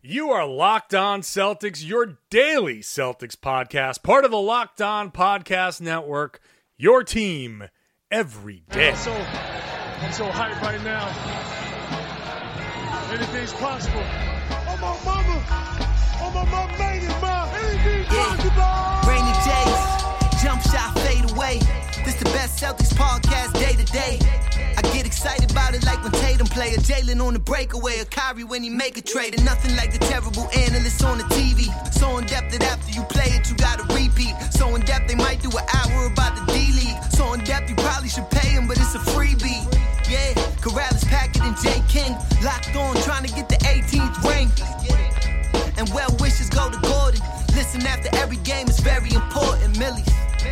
You are Locked On Celtics, your daily Celtics podcast, part of the Locked On Podcast Network, your team every day. I'm so hyped right now. Anything's possible. Oh my mama made it, ma. Anything's possible. Rainy days, jump shot fade away. This the best Celtics podcast day to day. I get excited about it like when Tatum play, a Jalen on the breakaway, a Kyrie when he make a trade, and nothing like the terrible analysts on the TV. So in depth that after you play it, you gotta repeat. So in depth they might do an hour about the D-League. So in depth you probably should pay him, but it's a freebie. Yeah, Corrales, Packard, and J. King locked on, trying to get the 18th ring. And well wishes go to Gordon. Listen after every game is very important, Millies.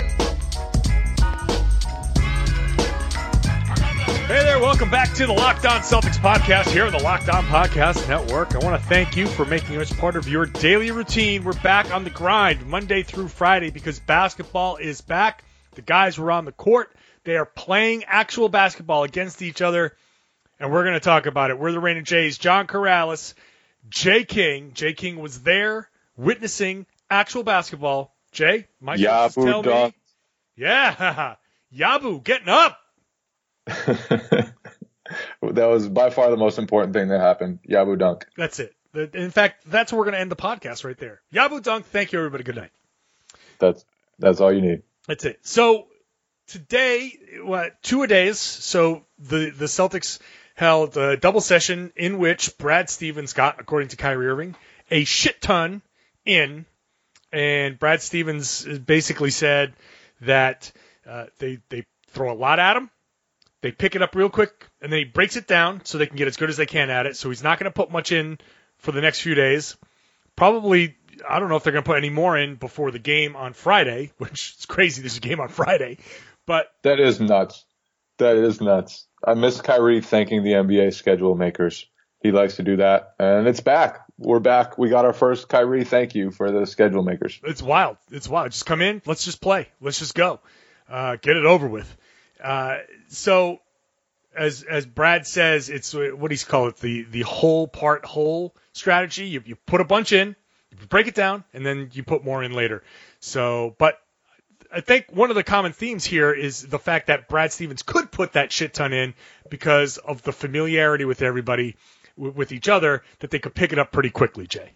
Hey there, welcome back to the Locked On Celtics podcast here on the Locked On Podcast Network. I want to thank you for making us part of your daily routine. We're back on the grind Monday through Friday because basketball is back. The guys were on the court. They are playing actual basketball against each other, and we're going to talk about it. We're the Rain and Jays, John Corrales, Jay King. Jay King was there witnessing actual basketball. Jay, my guys tell me. Yeah, Yabu getting up. That was by far the most important thing that happened. Yabu dunk. That's it. In fact, that's where we're going to end the podcast right there. Yabu dunk. Thank you, everybody. Good night. That's all you need. That's it. So today, 2-a-days. So the Celtics held a double session in which Brad Stevens got, according to Kyrie Irving, a shit ton in. And Brad Stevens basically said that they throw a lot at him. They pick it up real quick, and then he breaks it down so they can get as good as they can at it. So he's not going to put much in for the next few days. Probably, I don't know if they're going to put any more in before the game on Friday, which is crazy. There's a game on Friday. But that is nuts. That is nuts. I miss Kyrie thanking the NBA schedule makers. He likes to do that, and it's back. We're back. We got our first Kyrie thank you for the schedule makers. It's wild. It's wild. Just come in. Let's just play. Let's just go. Get it over with. So as Brad says, it's what he's called it, the whole part whole strategy. You put a bunch in, you break it down, and then you put more in later. So, but I think one of the common themes here is the fact that Brad Stevens could put that shit ton in because of the familiarity with everybody, with each other, that they could pick it up pretty quickly, Jay.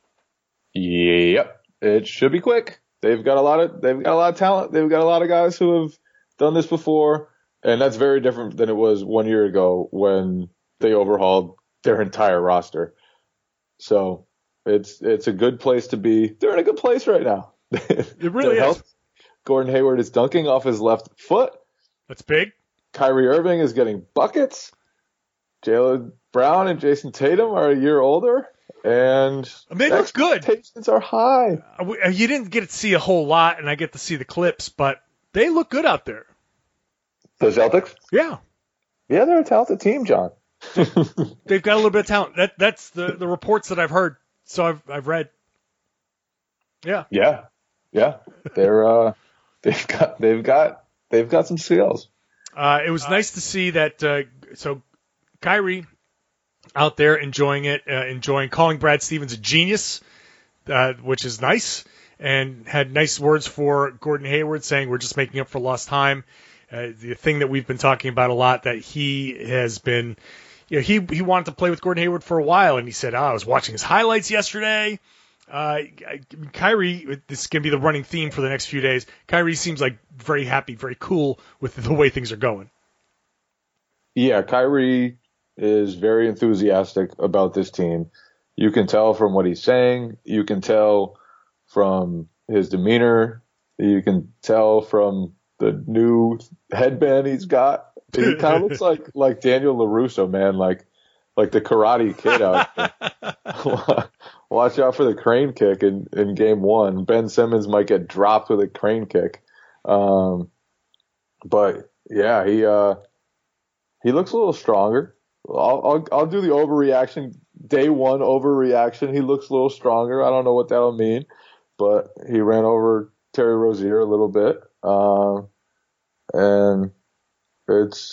Yep. It should be quick. They've got a lot of talent. They've got a lot of guys who have done this before, and that's very different than it was 1 year ago when they overhauled their entire roster. So it's a good place to be. They're in a good place right now. It really is. Gordon Hayward is dunking off his left foot. That's big. Kyrie Irving is getting buckets. Jaylen Brown and Jason Tatum are a year older. And they look good. Expectations are high. You didn't get to see a whole lot, and I get to see the clips, but they look good out there. The Celtics? Yeah. Yeah, they're a talented team, John. They've got a little bit of talent. That's the reports that I've heard. So I've read. Yeah. Yeah. Yeah. They're they've got some skills. It was nice to see that so Kyrie out there enjoying it, calling Brad Stevens a genius, which is nice, and had nice words for Gordon Hayward, saying we're just making up for lost time. The thing that we've been talking about a lot, that he has been, he wanted to play with Gordon Hayward for a while, and he said, I was watching his highlights yesterday. Kyrie, this is going to be the running theme for the next few days. Kyrie seems like very happy, very cool with the way things are going. Yeah, Kyrie is very enthusiastic about this team. You can tell from what he's saying. You can tell from his demeanor. You can tell from the new headband he's got. He kind of looks like Daniel LaRusso, man, like the Karate Kid out there. Watch out for the crane kick in game one. Ben Simmons might get dropped with a crane kick. But yeah, he looks a little stronger. I'll do the overreaction. Day one overreaction. He looks a little stronger. I don't know what that'll mean, but he ran over Terry Rozier a little bit. And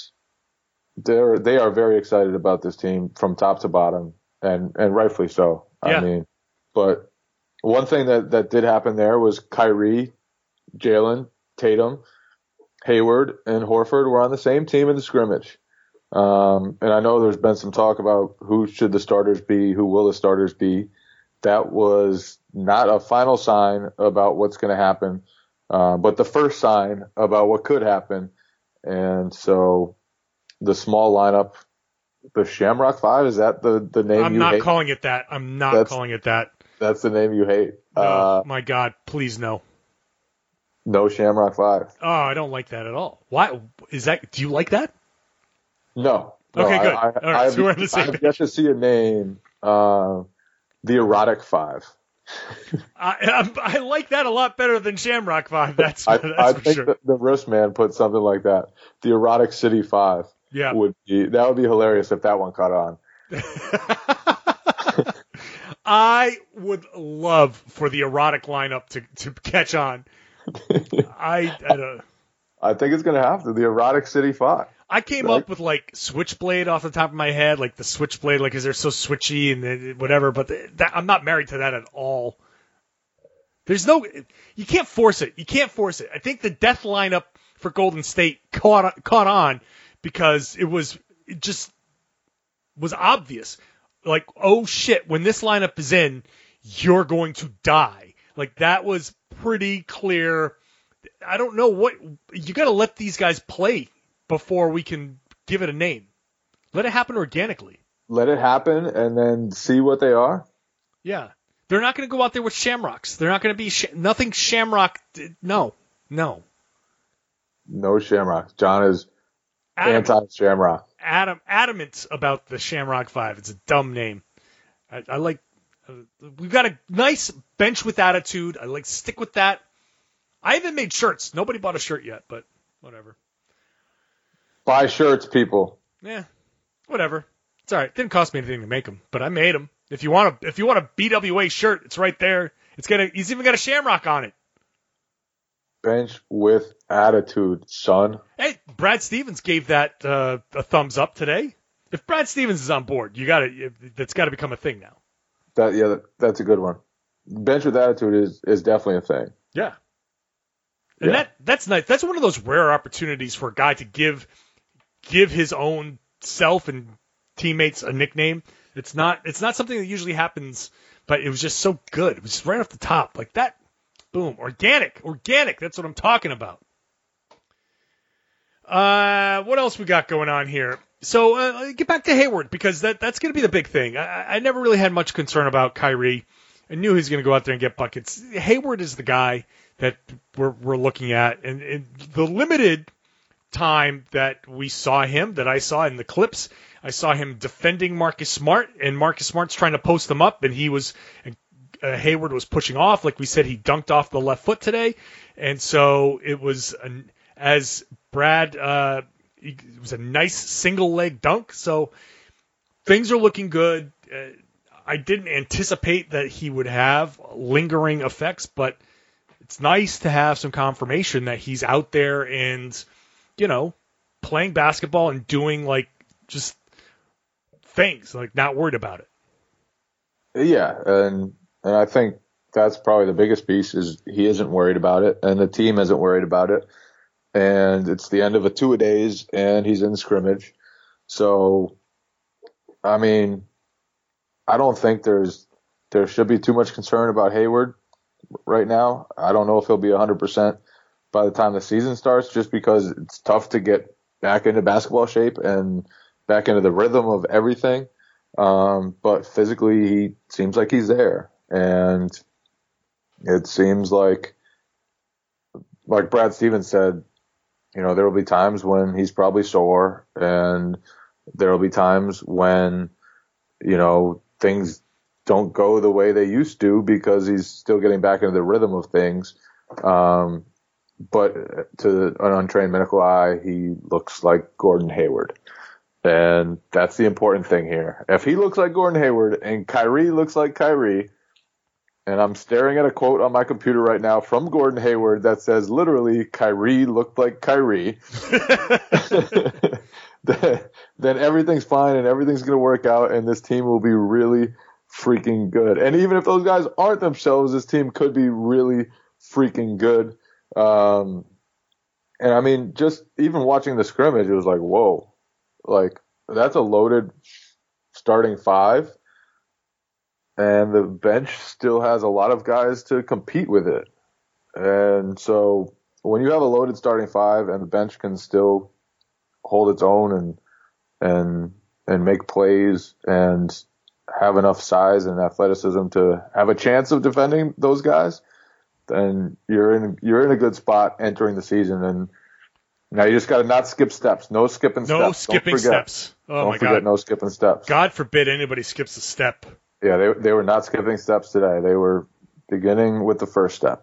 they are very excited about this team from top to bottom, and rightfully so. Yeah. I mean, but one thing that did happen there was Kyrie, Jalen, Tatum, Hayward, and Horford were on the same team in the scrimmage. And I know there's been some talk about who should the starters be, who will the starters be. That was not a final sign about what's going to happen, but the first sign about what could happen. And so the small lineup, the Shamrock Five, is that the name I'm you not hate? calling it that. I'm not calling it that. That's the name you hate. No, my God, please no. No Shamrock Five. Oh, I don't like that at all. Why is that? Do you like that? No. Okay, good. All right, so we're on the same I've page. yet to see a name, the Erotic Five. I like that a lot better than Shamrock 5. That's I for think sure. the wrist man put something like that. The Erotic City Five. Yeah. would be hilarious if that one caught on. I would love for the erotic lineup to catch on. I don't. I think it's going to have to. The Erotic City Five. I came up with like Switchblade off the top of my head, like the Switchblade, like because they're so switchy and whatever. But I'm not married to that at all. There's no, you can't force it. You can't force it. I think the death lineup for Golden State caught on because it just was obvious. Like, oh shit, when this lineup is in, you're going to die. Like that was pretty clear. I don't know what you got to let these guys play before we can give it a name. Let it happen organically. Let it happen and then see what they are. Yeah. They're not going to go out there with shamrocks. They're not going to be nothing shamrock. No. No Shamrocks. John is anti-Shamrock. Adamant about the Shamrock 5. It's a dumb name. I like. We've got a nice bench with attitude. I like stick with that. I haven't made shirts. Nobody bought a shirt yet, but whatever. Buy shirts, people. Yeah, whatever. It's all right. It didn't cost me anything to make them, but I made them. If you want a BWA shirt, it's right there. He's even got a shamrock on it. Bench with attitude, son. Hey, Brad Stevens gave that a thumbs up today. If Brad Stevens is on board, that's got to become a thing now. That's a good one. Bench with attitude is definitely a thing. Yeah. And that's nice. That's one of those rare opportunities for a guy to give his own self and teammates a nickname. It's not something that usually happens, but it was just so good. It was just right off the top. Like that. Boom. Organic. That's what I'm talking about. What else we got going on here? So get back to Hayward because that's going to be the big thing. I never really had much concern about Kyrie. I knew he was going to go out there and get buckets. Hayward is the guy that we're looking at, and the limited time that we saw him, that I saw in the clips, I saw him defending Marcus Smart, and Marcus Smart's trying to post him up, and Hayward was pushing off. Like we said, he dunked off the left foot today, and so it was as Brad. It was a nice single leg dunk, so things are looking good. I didn't anticipate that he would have lingering effects, but it's nice to have some confirmation that he's out there and, playing basketball and doing like just things, like not worried about it. Yeah, and I think that's probably the biggest piece is he isn't worried about it, and the team isn't worried about it. And it's the end of a two-a-days, and he's in scrimmage. So, I mean, I don't think there should be too much concern about Hayward right now. I don't know if he'll be 100% by the time the season starts, just because it's tough to get back into basketball shape and back into the rhythm of everything. But physically, he seems like he's there. And it seems like Brad Stevens said, there will be times when he's probably sore, and there will be times when, things don't go the way they used to because he's still getting back into the rhythm of things. But to an untrained medical eye, he looks like Gordon Hayward. And that's the important thing here. If he looks like Gordon Hayward and Kyrie looks like Kyrie, and I'm staring at a quote on my computer right now from Gordon Hayward that says literally, Kyrie looked like Kyrie, then everything's fine and everything's going to work out, and this team will be really freaking good. And even if those guys aren't themselves, this team could be really freaking good. And I mean, just even watching the scrimmage, it was like, whoa, like that's a loaded starting five. And the bench still has a lot of guys to compete with it. And so when you have a loaded starting five and the bench can still hold its own and make plays and have enough size and athleticism to have a chance of defending those guys, then you're in a good spot entering the season. And now you just got to not skip steps. No skipping steps. No skipping steps. Oh Don't my forget, God. no skipping steps. God forbid anybody skips a step. Yeah, they were not skipping steps today. They were beginning with the first step.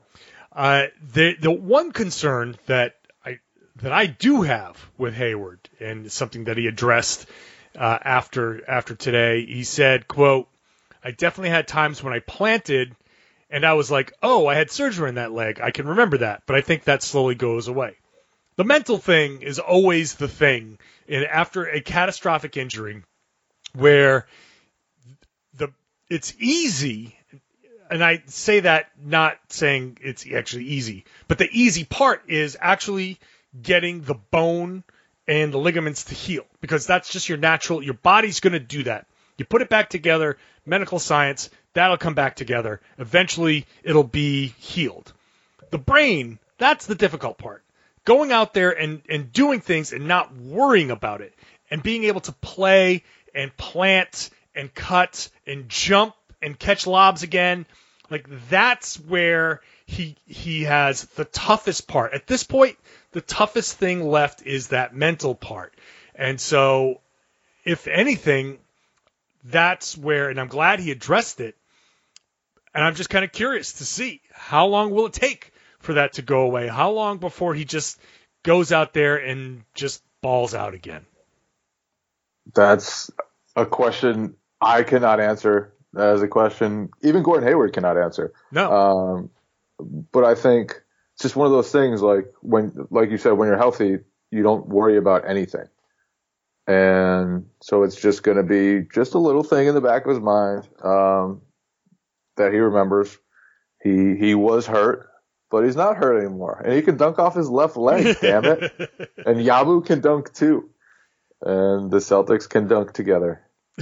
The one concern that I do have with Hayward, and something that he addressed after today, he said, quote, "I definitely had times when I planted and I was like, oh, I had surgery in that leg. I can remember that, but I think that slowly goes away." The mental thing is always the thing after a catastrophic injury where it's easy. And I say that not saying it's actually easy, but the easy part is actually getting the bone and the ligaments to heal, because that's just your body's going to do that. You put it back together, medical science, that'll come back together. Eventually, it'll be healed. The brain, that's the difficult part. Going out there and doing things and not worrying about it, and being able to play and plant and cut and jump and catch lobs again, like that's where he has the toughest part. At this point, the toughest thing left is that mental part. And so, if anything, that's where, and I'm glad he addressed it, and I'm just kind of curious to see how long will it take for that to go away? How long before he just goes out there and just balls out again? That's a question I cannot answer. That is a question even Gordon Hayward cannot answer. No. But I think it's just one of those things, like you said, when you're healthy, you don't worry about anything. And so it's just going to be just a little thing in the back of his mind that he remembers. He was hurt, but he's not hurt anymore. And he can dunk off his left leg, damn it. And Yabu can dunk too. And the Celtics can dunk together.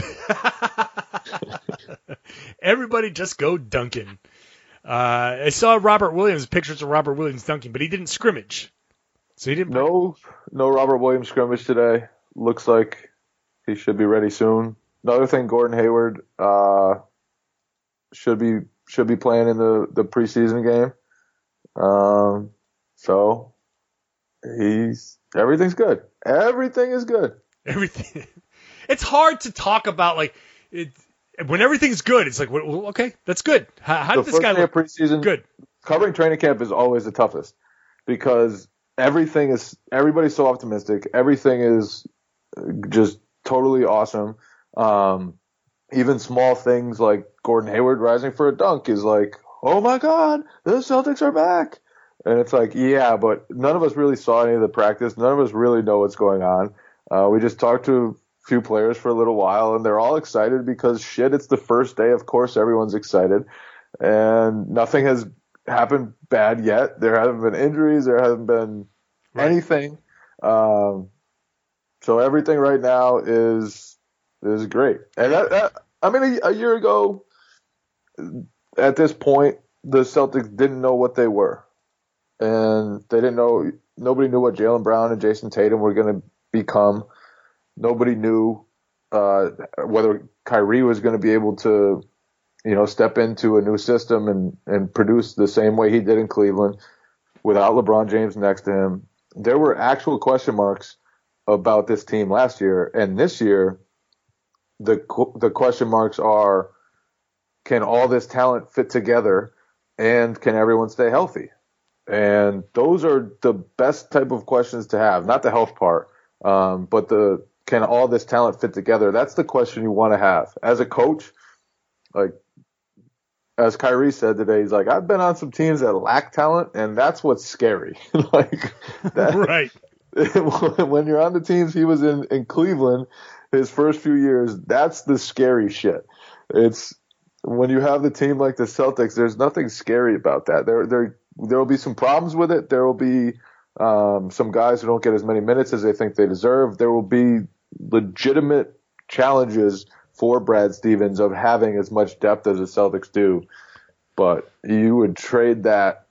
Everybody just go dunking. I saw pictures of Robert Williams dunking, but he didn't scrimmage. So he didn't. No Robert Williams scrimmage today. Looks like he should be ready soon. Another thing, Gordon Hayward should be playing in the preseason game. So everything's good. Everything is good. Everything. It's hard to talk about when everything's good. It's like, well, okay, that's good. How did this guy look? Preseason, good. Covering training camp is always the toughest because everybody's so optimistic. Everything is just totally awesome. Even small things like Gordon Hayward rising for a dunk is like, oh my God, the Celtics are back. And it's like, yeah, but none of us really saw any of the practice. None of us really know what's going on. We just talked to a few players for a little while, and they're all excited because, it's the first day. Of course, everyone's excited. And nothing has happened bad yet. There haven't been injuries. There hasn't been anything. So everything right now is great. And a year ago, at this point, the Celtics didn't know what they were. And they didn't know, nobody knew what Jaylen Brown and Jason Tatum were going to become. Nobody knew whether Kyrie was going to be able to, step into a new system and produce the same way he did in Cleveland without LeBron James next to him. There were actual question marks about this team last year. And this year, the question marks are, can all this talent fit together and can everyone stay healthy? And those are the best type of questions to have, not the health part, but can all this talent fit together? That's the question you want to have. As a coach, like, as Kyrie said today, he's like, I've been on some teams that lack talent, and that's what's scary. Right. When you're on the teams he was in Cleveland his first few years, that's the scary shit. It's when you have the team like the Celtics, there's nothing scary about that. There will be some problems with it. There will be some guys who don't get as many minutes as they think they deserve. There will be legitimate challenges for Brad Stevens of having as much depth as the Celtics do. But you would trade that.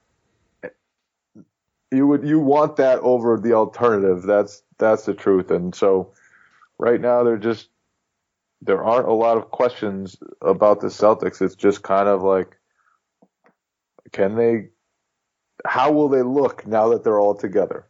You want that over the alternative. That's the truth. And so right now there aren't a lot of questions about the Celtics. It's just kind of like, how will they look now that they're all together?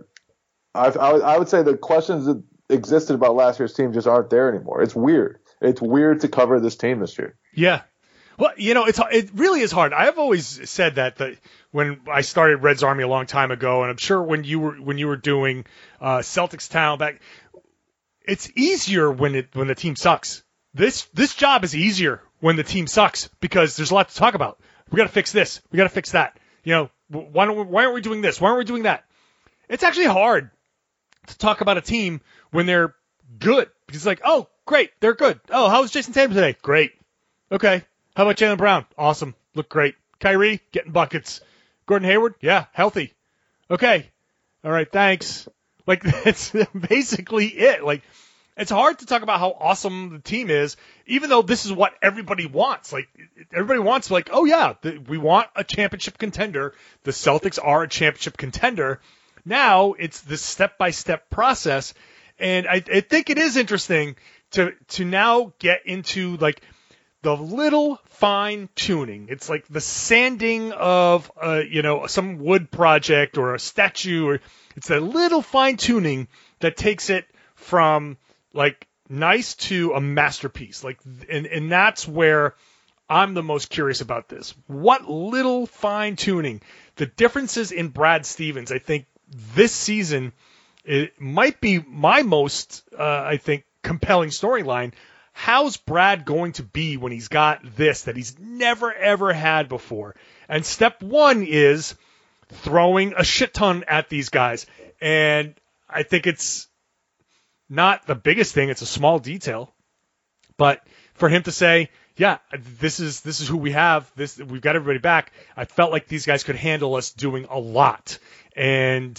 I would say the questions that existed about last year's team just aren't there anymore. It's weird. It's weird to cover this team this year. Yeah. Well, it really is hard. I've always said that when I started Red's Army a long time ago, and I'm sure when you were doing Celtics Town back, it's easier when the team sucks. This job is easier when the team sucks because there's a lot to talk about. We got to fix this. We got to fix that. Why aren't we doing this? Why aren't we doing that? It's actually hard to talk about a team when they're good because it's like, oh, great, they're good. Oh, how was Jason Tatum today? Great. Okay. How about Jaylen Brown? Awesome. Look great. Kyrie, getting buckets. Gordon Hayward? Yeah, healthy. Okay. All right, thanks. Like, that's basically it. Like, it's hard to talk about how awesome the team is, even though this is what everybody wants. Like, everybody wants, like, oh, yeah, we want a championship contender. The Celtics are a championship contender. Now it's this step-by-step process, and I think it is interesting to now get into, like, the little fine tuning. It's like the sanding of, some wood project or a statue, or it's a little fine tuning that takes it from like nice to a masterpiece. Like, and that's where I'm the most curious about this. What little fine tuning, the differences in Brad Stevens. I think this season it might be my most, compelling storyline. How's Brad going to be when he's got this that he's never, ever had before? And step one is throwing a shit ton at these guys. And I think it's not the biggest thing. It's a small detail. But for him to say, yeah, this is who we have. We've got everybody back. I felt like these guys could handle us doing a lot. And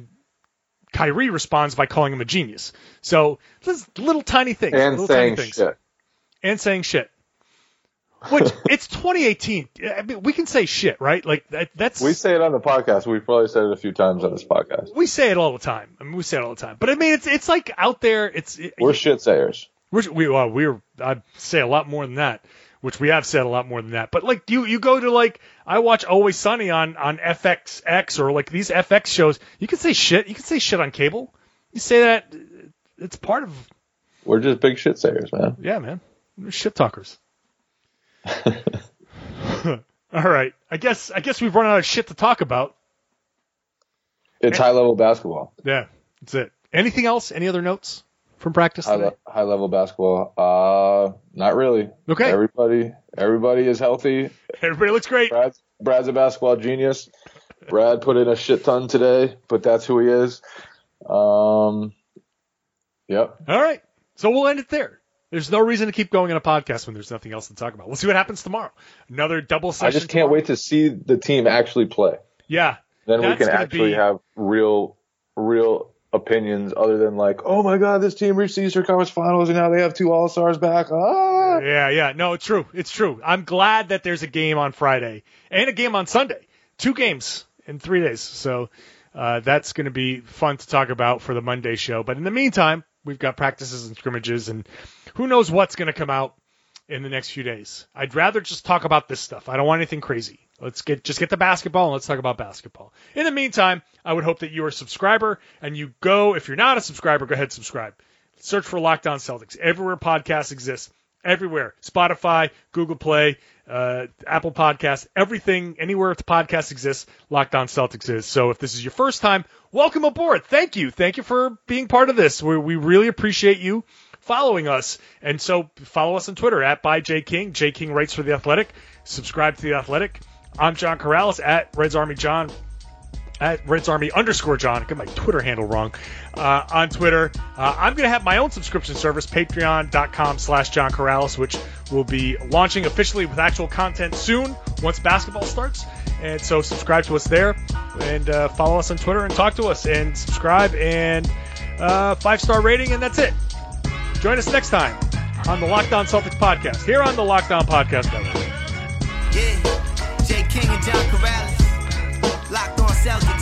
Kyrie responds by calling him a genius. So little tiny things. And saying shit. And saying shit. Which, it's 2018. I mean, we can say shit, right? Like, that's... We say it on the podcast. We've probably said it a few times on this podcast. We say it all the time. But I mean, it's like out there. We're shit sayers. I say a lot more than that, which we have said a lot more than that. But like you go to like, I watch Always Sunny on FXX or like these FX shows. You can say shit. You can say shit on cable. You say that, it's part of. We're just big shit sayers, man. Yeah, man. We're shit talkers. All right. I guess we've run out of shit to talk about. It's high level basketball. Yeah, that's it. Anything else? Any other notes from practice today? High level basketball. Not really. Okay. Everybody is healthy. Everybody looks great. Brad's a basketball genius. Brad put in a shit ton today, but that's who he is. Yep. All right. So we'll end it there. There's no reason to keep going on a podcast when there's nothing else to talk about. We'll see what happens tomorrow. Another double session. I just can't wait to see the team actually play. Yeah. Then we can actually have real opinions other than like, oh my God, this team reached the Eastern Conference Finals and now they have 2 All-Stars back. Ah. Yeah. No, it's true. It's true. I'm glad that there's a game on Friday and a game on Sunday. 2 games in 3 days. So that's going to be fun to talk about for the Monday show. But in the meantime, we've got practices and scrimmages, and who knows what's going to come out in the next few days. I'd rather just talk about this stuff. I don't want anything crazy. Let's get the basketball, and let's talk about basketball. In the meantime, I would hope that you are a subscriber, and you go, if you're not a subscriber, go ahead and subscribe. Search for Locked On Celtics. Everywhere podcasts exist. Everywhere. Spotify, Google Play, Apple Podcasts, everything, anywhere the podcast exists, Locked On Celtics is. So if this is your first time, welcome aboard. Thank you. Thank you for being part of this. We really appreciate you following us. And so follow us on Twitter @byJKing. J King writes for The Athletic. Subscribe to The Athletic. I'm John Corrales @Reds Army John at RedsArmy_John. I got my Twitter handle wrong on Twitter. I'm going to have my own subscription service, patreon.com/John Corrales, which will be launching officially with actual content soon once basketball starts. And so subscribe to us there and follow us on Twitter and talk to us and subscribe and 5-star rating, and that's it. Join us next time on the Locked On Celtics podcast here on the Locked On Podcast Network. Yeah, Jay King and John Corrales, Locked On Celtics.